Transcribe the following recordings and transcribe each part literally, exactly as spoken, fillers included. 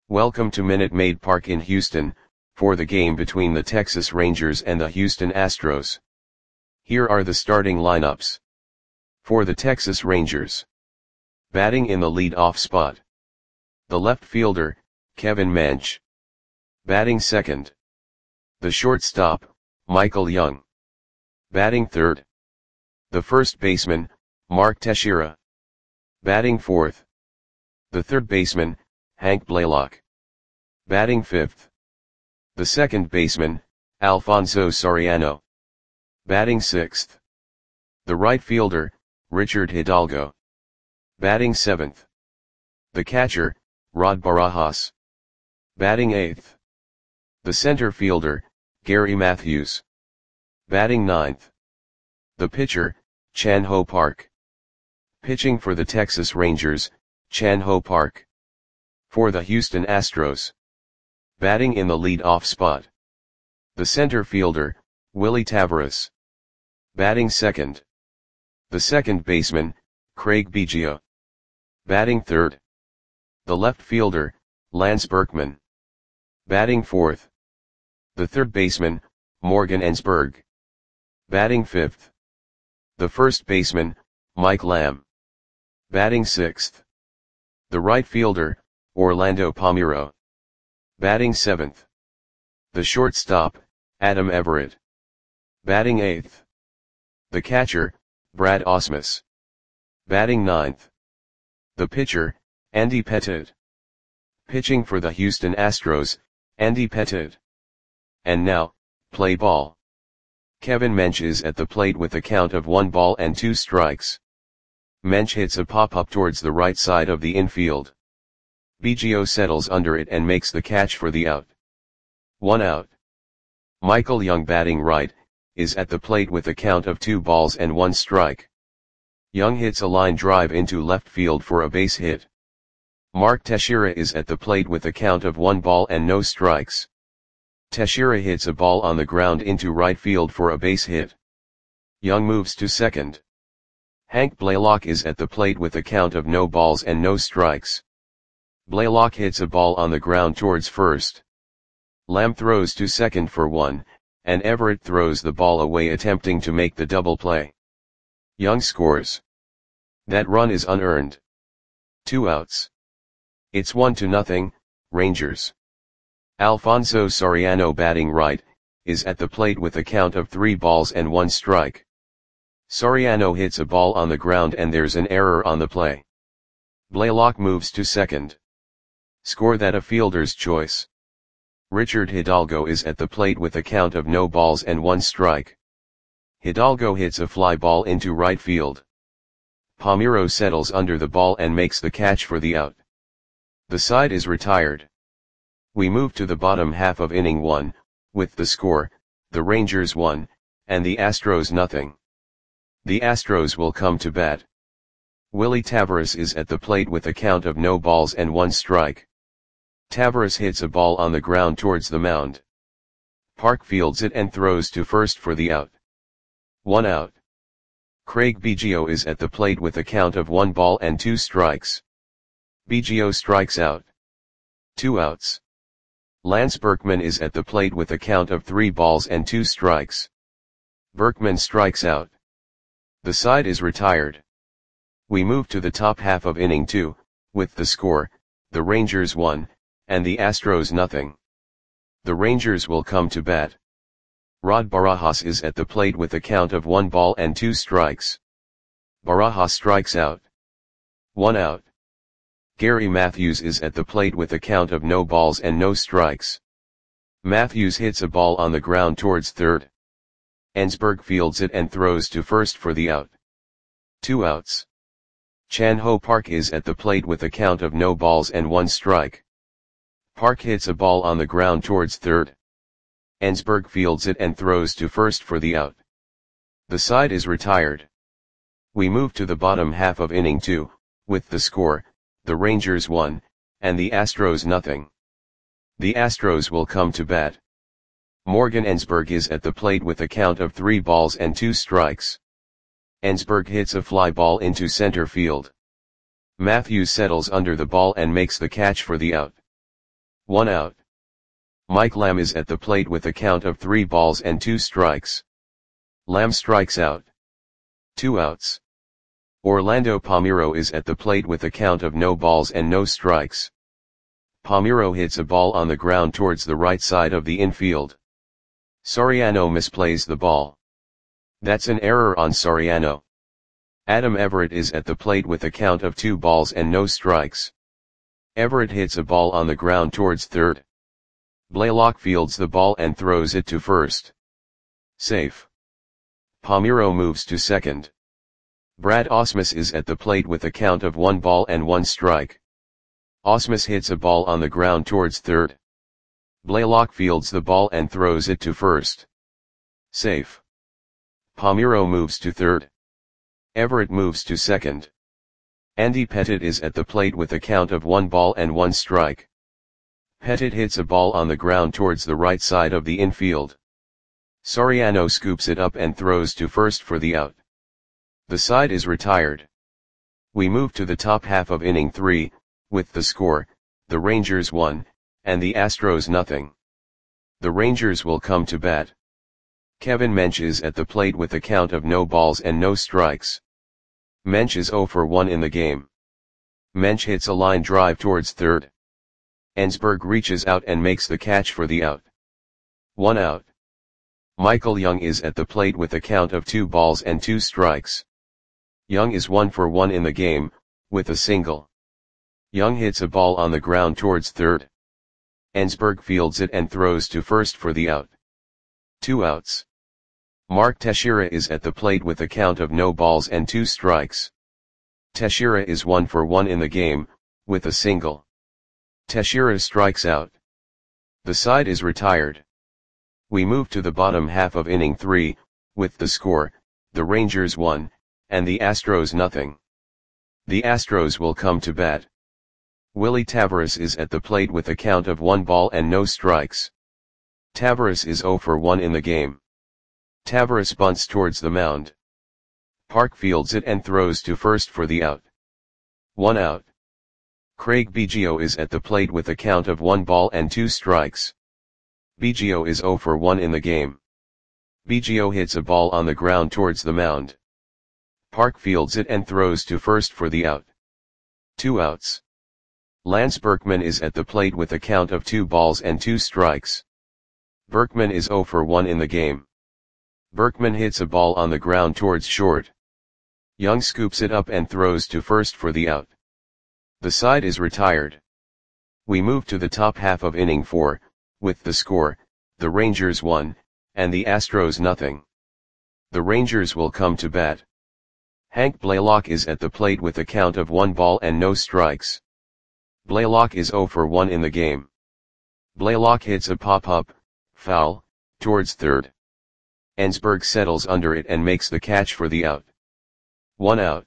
Welcome to Minute Maid Park in Houston, for the game between the Texas Rangers and the Houston Astros. Here are the starting lineups. For the Texas Rangers. Batting in the lead-off spot. The left fielder, Kevin Mench. Batting second. The shortstop, Michael Young. Batting third. The first baseman, Mark Teixeira. Batting fourth. The third baseman, Hank Blaylock. Batting fifth. The second baseman, Alfonso Soriano. Batting sixth. The right fielder, Richard Hidalgo. Batting seventh. The catcher, Rod Barajas. Batting eighth. The center fielder, Gary Matthews. Batting ninth. The pitcher, Chan Ho Park. Pitching for the Texas Rangers, Chan Ho Park. For the Houston Astros. Batting in the lead-off spot. The center fielder, Willie Taveras. Batting second. The second baseman, Craig Biggio. Batting third. The left fielder, Lance Berkman. Batting fourth. The third baseman, Morgan Ensberg. Batting fifth. The first baseman, Mike Lamb. Batting sixth. The right fielder, Orlando Palmeiro. Batting seventh. The shortstop, Adam Everett. Batting eighth. The catcher, Brad Ausmus. Batting ninth. The pitcher, Andy Pettitte. Pitching for the Houston Astros, Andy Pettitte. And now, play ball. Kevin Mench is at the plate with a count of one ball and two strikes. Mench hits a pop-up towards the right side of the infield. Biggio settles under it and makes the catch for the out. One out. Michael Young, batting right, is at the plate with a count of two balls and one strike. Young hits a line drive into left field for a base hit. Mark Teixeira is at the plate with a count of one ball and no strikes. Teixeira hits a ball on the ground into right field for a base hit. Young moves to second. Hank Blaylock is at the plate with a count of no balls and no strikes. Blaylock hits a ball on the ground towards first. Lamb throws to second for one, and Everett throws the ball away attempting to make the double play. Young scores. That run is unearned. Two outs. It's one to nothing, Rangers. Alfonso Soriano, batting right, is at the plate with a count of three balls and one strike. Soriano hits a ball on the ground and there's an error on the play. Blaylock moves to second. Score that a fielder's choice. Richard Hidalgo is at the plate with a count of no balls and one strike. Hidalgo hits a fly ball into right field. Palmeiro settles under the ball and makes the catch for the out. The side is retired. We move to the bottom half of inning one, with the score, the Rangers one, and the Astros nothing. The Astros will come to bat. Willie Taveras is at the plate with a count of no balls and one strike. Taveras hits a ball on the ground towards the mound. Park fields it and throws to first for the out. One out. Craig Biggio is at the plate with a count of one ball and two strikes. Biggio strikes out. Two outs. Lance Berkman is at the plate with a count of three balls and two strikes. Berkman strikes out. The side is retired. We move to the top half of inning two, with the score, the Rangers one, and the Astros nothing. The Rangers will come to bat. Rod Barajas is at the plate with a count of one ball and two strikes. Barajas strikes out. One out. Gary Matthews is at the plate with a count of no balls and no strikes. Matthews hits a ball on the ground towards third. Ensberg fields it and throws to first for the out. Two outs. Chan Ho Park is at the plate with a count of no balls and one strike. Park hits a ball on the ground towards third. Ensberg fields it and throws to first for the out. The side is retired. We move to the bottom half of inning two, with the score, the Rangers one, and the Astros nothing. The Astros will come to bat. Morgan Ensberg is at the plate with a count of three balls and two strikes. Ensberg hits a fly ball into center field. Matthews settles under the ball and makes the catch for the out. One out. Mike Lamb is at the plate with a count of three balls and two strikes. Lamb strikes out. Two outs. Orlando Palmeiro is at the plate with a count of no balls and no strikes. Palmeiro hits a ball on the ground towards the right side of the infield. Soriano misplays the ball. That's an error on Soriano. Adam Everett is at the plate with a count of two balls and no strikes. Everett hits a ball on the ground towards third. Blaylock fields the ball and throws it to first. Safe. Palmeiro moves to second. Brad Ausmus is at the plate with a count of one ball and one strike. Ausmus hits a ball on the ground towards third. Blaylock fields the ball and throws it to first. Safe. Palmeiro moves to third. Everett moves to second. Andy Pettitte is at the plate with a count of one ball and one strike. Pettitte hits a ball on the ground towards the right side of the infield. Soriano scoops it up and throws to first for the out. The side is retired. We move to the top half of inning three, with the score, the Rangers one, and the Astros nothing. The Rangers will come to bat. Kevin Mench is at the plate with a count of no balls and no strikes. Mench is zero for one in the game. Mench hits a line drive towards third. Ensberg reaches out and makes the catch for the out. One out. Michael Young is at the plate with a count of two balls and two strikes. Young is one for one in the game, with a single. Young hits a ball on the ground towards third. Ensberg fields it and throws to first for the out. Two outs. Mark Teixeira is at the plate with a count of no balls and two strikes. Teixeira is one for one in the game, with a single. Teixeira strikes out. The side is retired. We move to the bottom half of inning three, with the score, the Rangers one, and the Astros nothing. The Astros will come to bat. Willie Taveras is at the plate with a count of one ball and no strikes. Taveras is zero for one in the game. Taveras bunts towards the mound. Park fields it and throws to first for the out. One out. Craig Biggio is at the plate with a count of one ball and two strikes. Biggio is zero for one in the game. Biggio hits a ball on the ground towards the mound. Park fields it and throws to first for the out. Two outs. Lance Berkman is at the plate with a count of two balls and two strikes. Berkman is zero for one in the game. Berkman hits a ball on the ground towards short. Young scoops it up and throws to first for the out. The side is retired. We move to the top half of inning four, with the score, the Rangers one, and the Astros nothing. The Rangers will come to bat. Hank Blaylock is at the plate with a count of one ball and no strikes. Blaylock is zero for one in the game. Blaylock hits a pop-up, foul, towards third. Ensberg settles under it and makes the catch for the out. One out.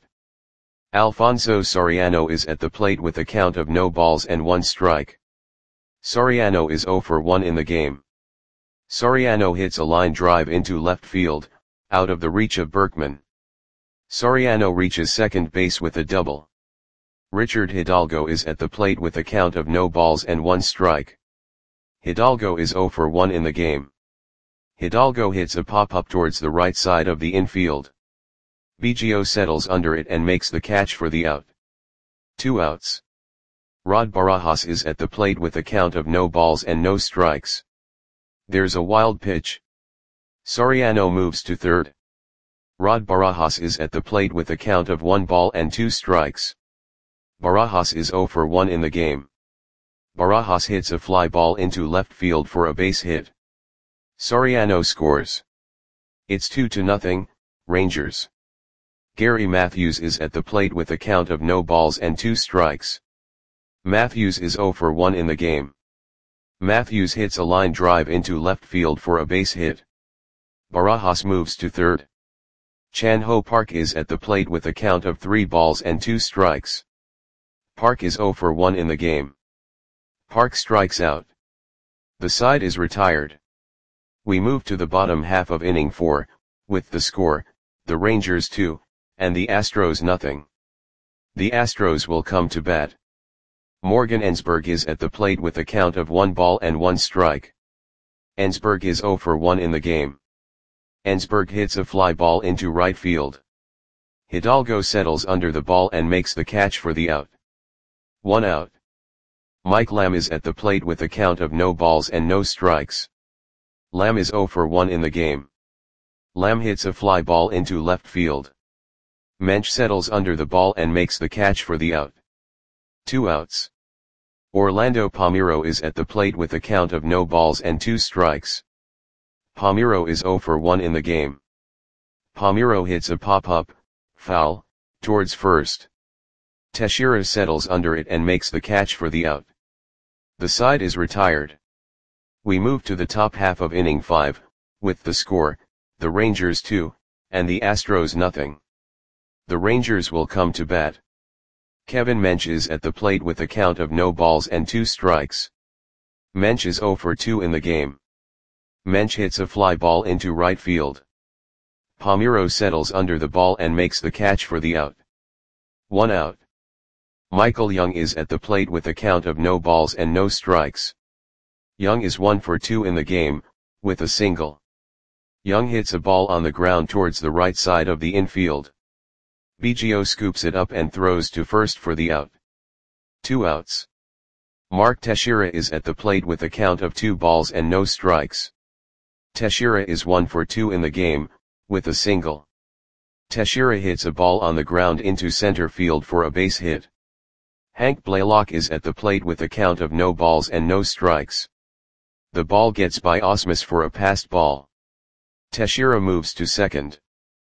Alfonso Soriano is at the plate with a count of no balls and one strike. Soriano is zero for one in the game. Soriano hits a line drive into left field, out of the reach of Berkman. Soriano reaches second base with a double. Richard Hidalgo is at the plate with a count of no balls and one strike. Hidalgo is zero for one in the game. Hidalgo hits a pop-up towards the right side of the infield. Biggio settles under it and makes the catch for the out. Two outs. Rod Barajas is at the plate with a count of no balls and no strikes. There's a wild pitch. Soriano moves to third. Rod Barajas is at the plate with a count of one ball and two strikes. Barajas is zero for one in the game. Barajas hits a fly ball into left field for a base hit. Soriano scores. It's two to nothing, Rangers. Gary Matthews is at the plate with a count of no balls and two strikes. Matthews is zero for one in the game. Matthews hits a line drive into left field for a base hit. Barajas moves to third. Chan Ho Park is at the plate with a count of three balls and two strikes. Park is zero for one in the game. Park strikes out. The side is retired. We move to the bottom half of inning four, with the score, the Rangers two, and the Astros nothing. The Astros will come to bat. Morgan Ensberg is at the plate with a count of one ball and one strike. Ensberg is zero for one in the game. Ensberg hits a fly ball into right field. Hidalgo settles under the ball and makes the catch for the out. One out. Mike Lamb is at the plate with a count of no balls and no strikes. Lamb is zero for one in the game. Lamb hits a fly ball into left field. Mensch settles under the ball and makes the catch for the out. Two outs. Orlando Palmeiro is at the plate with a count of no balls and two strikes. Palmeiro is zero for one in the game. Palmeiro hits a pop-up, foul, towards first. Teixeira settles under it and makes the catch for the out. The side is retired. We move to the top half of inning five, with the score, the Rangers two, and the Astros nothing. The Rangers will come to bat. Kevin Mensch is at the plate with a count of no balls and two strikes. Mensch is zero for two in the game. Mensch hits a fly ball into right field. Palmeiro settles under the ball and makes the catch for the out. One out. Michael Young is at the plate with a count of no balls and no strikes. Young is one for two in the game, with a single. Young hits a ball on the ground towards the right side of the infield. Biggio scoops it up and throws to first for the out. Two outs. Mark Teixeira is at the plate with a count of two balls and no strikes. Teixeira is one for two in the game, with a single. Teixeira hits a ball on the ground into center field for a base hit. Hank Blaylock is at the plate with a count of no balls and no strikes. The ball gets by Ausmus for a passed ball. Teixeira moves to second.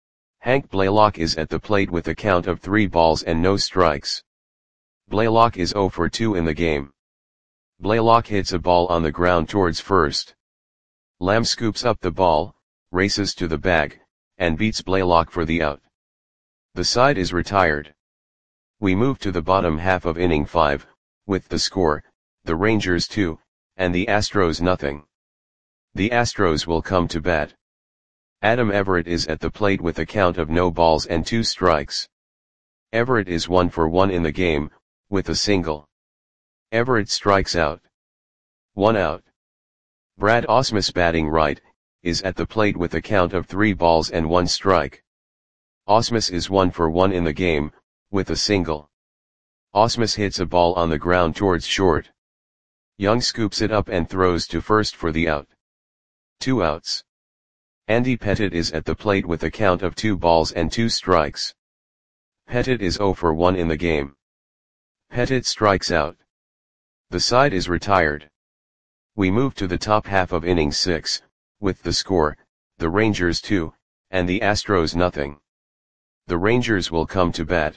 Hank Blaylock is at the plate with a count of three balls and no strikes. Blaylock is zero for two in the game. Blaylock hits a ball on the ground towards first. Lamb scoops up the ball, races to the bag, and beats Blaylock for the out. The side is retired. We move to the bottom half of inning five, with the score, the Rangers two, and the Astros nothing. The Astros will come to bat. Adam Everett is at the plate with a count of no balls and two strikes. Everett is one for one in the game, with a single. Everett strikes out. One out. Brad Ausmus, batting right, is at the plate with a count of three balls and one strike. Ausmus is one for one in the game, with a single. Ausmus hits a ball on the ground towards short. Young scoops it up and throws to first for the out. Two outs. Andy Pettitte is at the plate with a count of two balls and two strikes. Pettitte is zero for one in the game. Pettitte strikes out. The side is retired. We move to the top half of inning six, with the score, the Rangers two, and the Astros nothing. The Rangers will come to bat.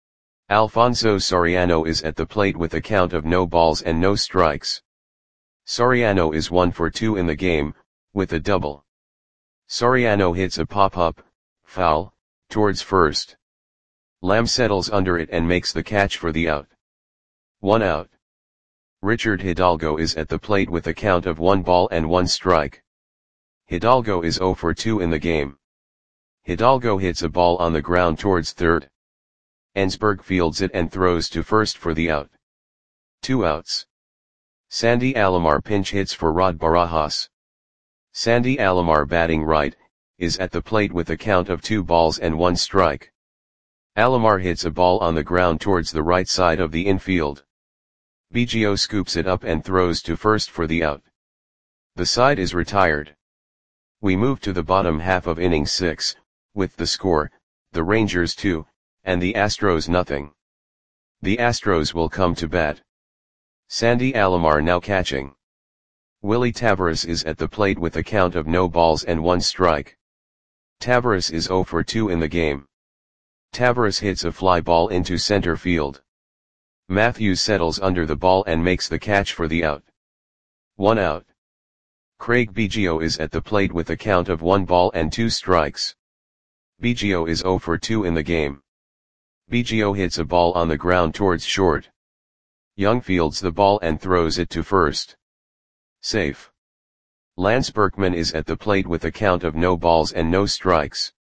Alfonso Soriano is at the plate with a count of no balls and no strikes. Soriano is one for two in the game, with a double. Soriano hits a pop-up, foul, towards first. Lamb settles under it and makes the catch for the out. One out. Richard Hidalgo is at the plate with a count of one ball and one strike. Hidalgo is zero for two in the game. Hidalgo hits a ball on the ground towards third. Ensberg fields it and throws to first for the out. Two outs. Sandy Alomar pinch hits for Rod Barajas. Sandy Alomar, batting right, is at the plate with a count of two balls and one strike. Alomar hits a ball on the ground towards the right side of the infield. Biggio scoops it up and throws to first for the out. The side is retired. We move to the bottom half of inning six, with the score, the Rangers two, and the Astros nothing. The Astros will come to bat. Sandy Alomar now catching. Willie Taveras is at the plate with a count of no balls and one strike. Taveras is zero for two in the game. Taveras hits a fly ball into center field. Matthews settles under the ball and makes the catch for the out. One out. Craig Biggio is at the plate with a count of one ball and two strikes. Biggio is zero for two in the game. Biggio hits a ball on the ground towards short. Young fields the ball and throws it to first. Safe. Lance Berkman is at the plate with a count of no balls and no strikes.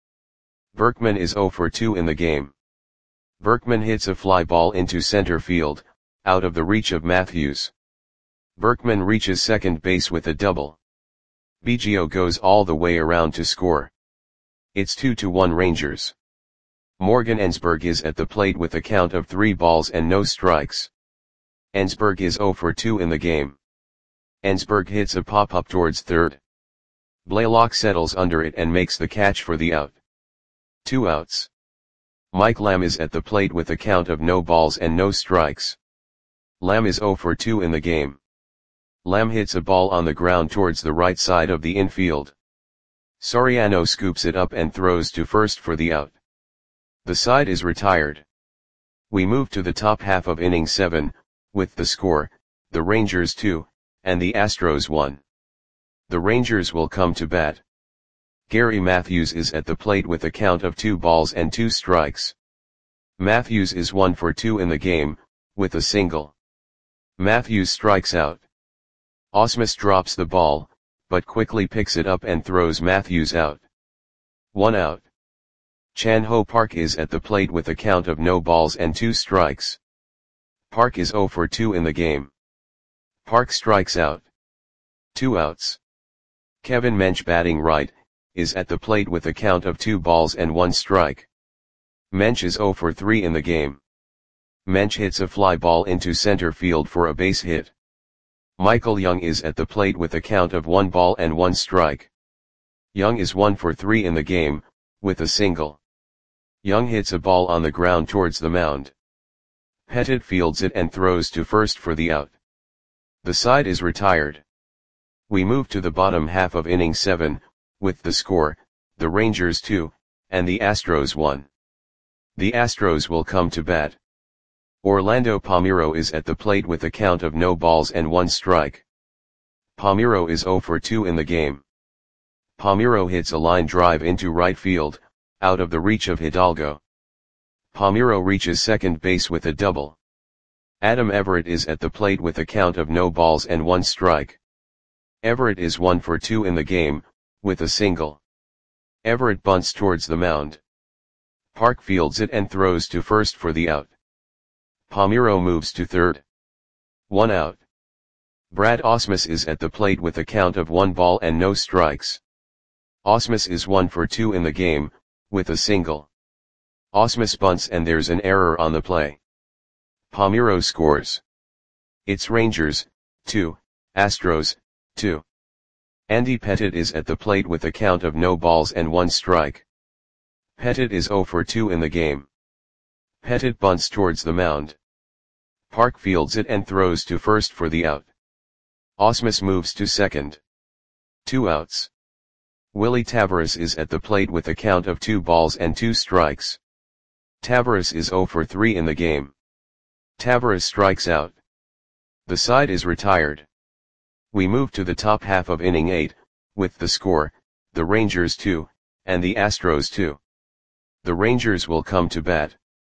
Berkman is zero for two in the game. Berkman hits a fly ball into center field, out of the reach of Matthews. Berkman reaches second base with a double. Biggio goes all the way around to score. It's two to one Rangers. Morgan Ensberg is at the plate with a count of three balls and no strikes. Ensberg is zero for two in the game. Ensberg hits a pop-up towards third. Blaylock settles under it and makes the catch for the out. Two outs. Mike Lamb is at the plate with a count of no balls and no strikes. Lamb is zero for two in the game. Lamb hits a ball on the ground towards the right side of the infield. Soriano scoops it up and throws to first for the out. The side is retired. We move to the top half of inning seven, with the score, the Rangers two, and the Astros one. The Rangers will come to bat. Gary Matthews is at the plate with a count of two balls and two strikes. Matthews is one for two in the game, with a single. Matthews strikes out. Ausmus drops the ball, but quickly picks it up and throws Matthews out. One out. Chan Ho Park is at the plate with a count of no balls and two strikes. Park is zero for two in the game. Park strikes out. Two outs. Kevin Mench, batting right, is at the plate with a count of two balls and one strike. Mench is zero for three in the game. Mench hits a fly ball into center field for a base hit. Michael Young is at the plate with a count of one ball and one strike. Young is one for three in the game, with a single. Young hits a ball on the ground towards the mound. Pettit fields it and throws to first for the out. The side is retired. We move to the bottom half of inning seven, with the score, the Rangers two, and the Astros one. The Astros will come to bat. Orlando Palmeiro is at the plate with a count of no balls and one strike. Palmeiro is zero for two in the game. Palmeiro hits a line drive into right field, out of the reach of Hidalgo. Palmeiro reaches second base with a double. Adam Everett is at the plate with a count of no balls and one strike. Everett is one for two in the game, with a single. Everett bunts towards the mound. Park fields it and throws to first for the out. Palmeiro moves to third. One out. Brad Ausmus is at the plate with a count of one ball and no strikes. Ausmus is one for two in the game, with a single. Ausmus bunts and there's an error on the play. Palmeiro scores. It's Rangers, two, Astros, two. Andy Pettit is at the plate with a count of no balls and one strike. Pettit is zero for two in the game. Pettit bunts towards the mound. Park fields it and throws to first for the out. Ausmus moves to second. Two outs. Willie Tavares is at the plate with a count of two balls and two strikes. Tavares is zero for three in the game. Tavares strikes out. The side is retired. We move to the top half of inning eight, with the score, the Rangers two, and the Astros two. The Rangers will come to bat.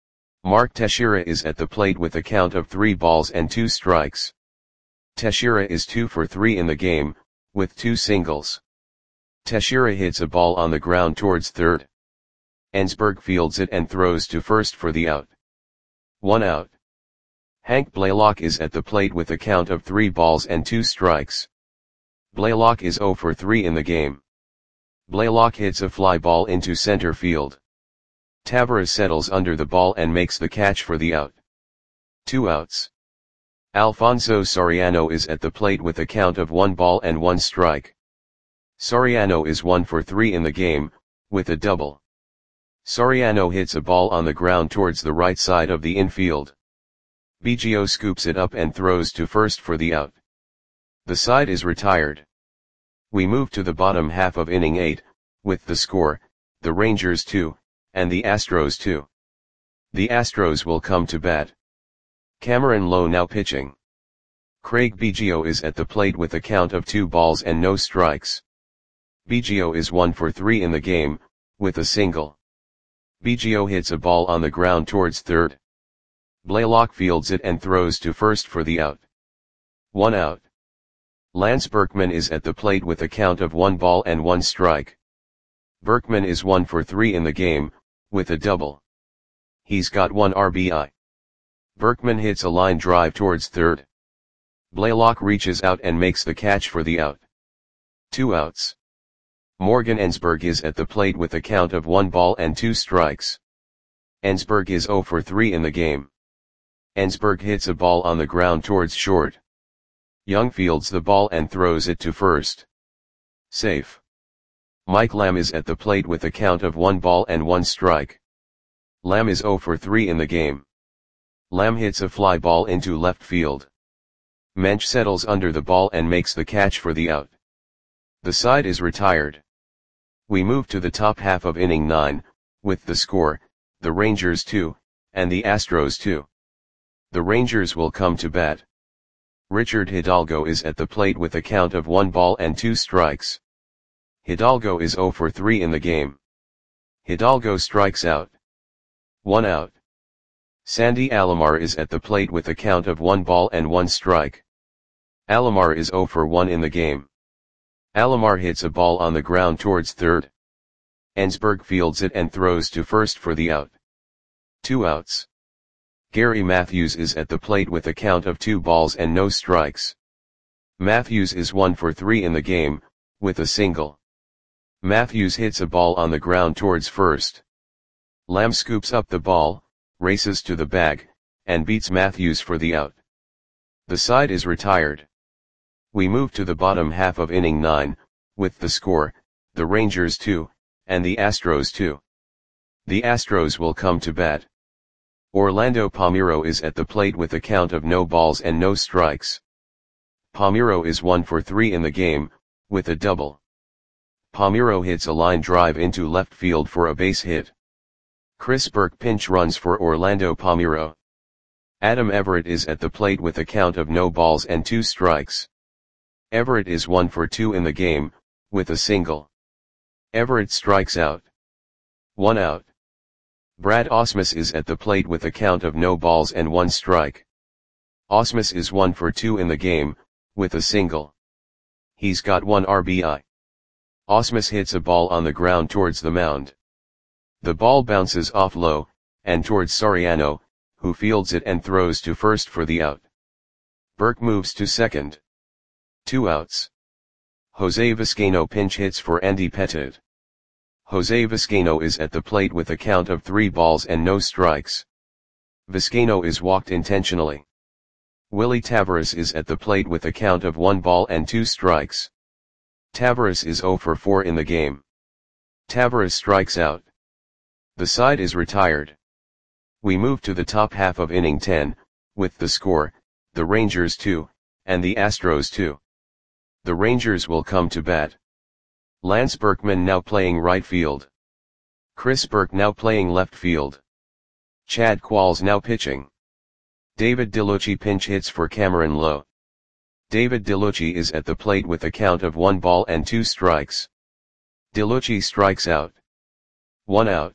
Mark Teixeira is at the plate with a count of three balls and two strikes. Teixeira is two for three in the game, with two singles. Teixeira hits a ball on the ground towards third. Ensberg fields it and throws to first for the out. One out. Hank Blaylock is at the plate with a count of three balls and two strikes. Blaylock is zero for three in the game. Blaylock hits a fly ball into center field. Tavares settles under the ball and makes the catch for the out. Two outs. Alfonso Soriano is at the plate with a count of one ball and one strike. Soriano is one for three in the game, with a double. Soriano hits a ball on the ground towards the right side of the infield. Biggio scoops it up and throws to first for the out. The side is retired. We move to the bottom half of inning eight, with the score, the Rangers two, and the Astros two. The Astros will come to bat. Cameron Lowe now pitching. Craig Biggio is at the plate with a count of two balls and no strikes. Biggio is one for three in the game, with a single. Biggio hits a ball on the ground towards third. Blaylock fields it and throws to first for the out. One out. Lance Berkman is at the plate with a count of one ball and one strike. Berkman is one for three in the game, with a double. He's got one R B I. Berkman hits a line drive towards third. Blaylock reaches out and makes the catch for the out. Two outs. Morgan Ensberg is at the plate with a count of one ball and two strikes. Ensberg is oh for three in the game. Ensberg hits a ball on the ground towards short. Young fields the ball and throws it to first. Safe. Mike Lamb is at the plate with a count of one ball and one strike. Lamb is oh for three in the game. Lamb hits a fly ball into left field. Mensch settles under the ball and makes the catch for the out. The side is retired. We move to the top half of inning nine, with the score, the Rangers two, and the Astros two. The Rangers will come to bat. Richard Hidalgo is at the plate with a count of one ball and two strikes. Hidalgo is oh for three in the game. Hidalgo strikes out. One out. Sandy Alomar is at the plate with a count of one ball and one strike. Alomar is oh for one in the game. Alomar hits a ball on the ground towards third. Ensberg fields it and throws to first for the out. Two outs. Gary Matthews is at the plate with a count of two balls and no strikes. Matthews is one for three in the game, with a single. Matthews hits a ball on the ground towards first. Lamb scoops up the ball, races to the bag, and beats Matthews for the out. The side is retired. We move to the bottom half of inning nine, with the score, the Rangers two, and the Astros two. The Astros will come to bat. Orlando Palmeiro is at the plate with a count of no balls and no strikes. Palmeiro is one for three in the game, with a double. Palmeiro hits a line drive into left field for a base hit. Chris Burke pinch runs for Orlando Palmeiro. Adam Everett is at the plate with a count of no balls and two strikes. Everett is one for two in the game, with a single. Everett strikes out. One out. Brad Ausmus is at the plate with a count of no balls and one strike. Ausmus is one for two in the game, with a single. He's got one R B I. Ausmus hits a ball on the ground towards the mound. The ball bounces off low, and towards Soriano, who fields it and throws to first for the out. Burke moves to second. Two outs. Jose Vizcaino pinch hits for Andy Pettitte. Jose Vizcaino is at the plate with a count of three balls and no strikes. Vizcaino is walked intentionally. Willie Tavares is at the plate with a count of one ball and two strikes. Tavares is oh for four in the game. Tavares strikes out. The side is retired. We move to the top half of inning ten, with the score, the Rangers two, and the Astros two. The Rangers will come to bat. Lance Berkman now playing right field. Chris Burke now playing left field. Chad Qualls now pitching. David DeLucci pinch hits for Cameron Lowe. David DeLucci is at the plate with a count of one ball and two strikes. DeLucci strikes out. One out.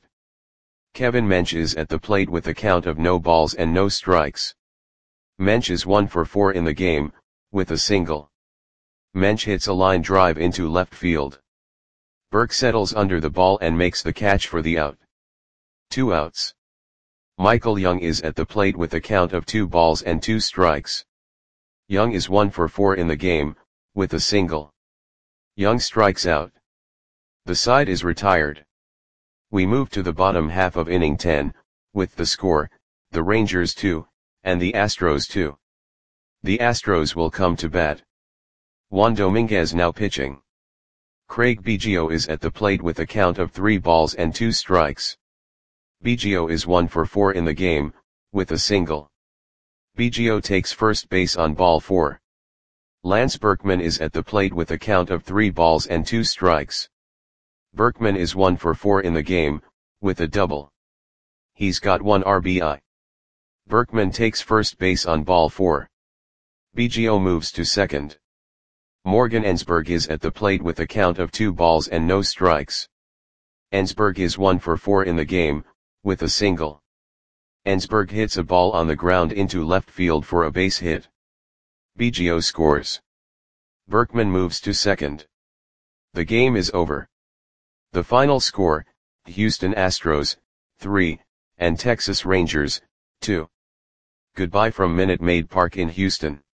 Kevin Mensch is at the plate with a count of no balls and no strikes. Mensch is one for four in the game, with a single. Mensch hits a line drive into left field. Burke settles under the ball and makes the catch for the out. Two outs. Michael Young is at the plate with a count of two balls and two strikes. Young is one for four in the game, with a single. Young strikes out. The side is retired. We move to the bottom half of inning ten, with the score, the Rangers two, and the Astros two. The Astros will come to bat. Juan Dominguez now pitching. Craig Biggio is at the plate with a count of three balls and two strikes. Biggio is one for four in the game, with a single. Biggio takes first base on ball four. Lance Berkman is at the plate with a count of three balls and two strikes. Berkman is one for four in the game, with a double. He's got one R B I. Berkman takes first base on ball four. Biggio moves to second. Morgan Ensberg is at the plate with a count of two balls and no strikes. Ensberg is one for four in the game, with a single. Ensberg hits a ball on the ground into left field for a base hit. Biggio scores. Berkman moves to second. The game is over. The final score, Houston Astros, three, and Texas Rangers, two. Goodbye from Minute Maid Park in Houston.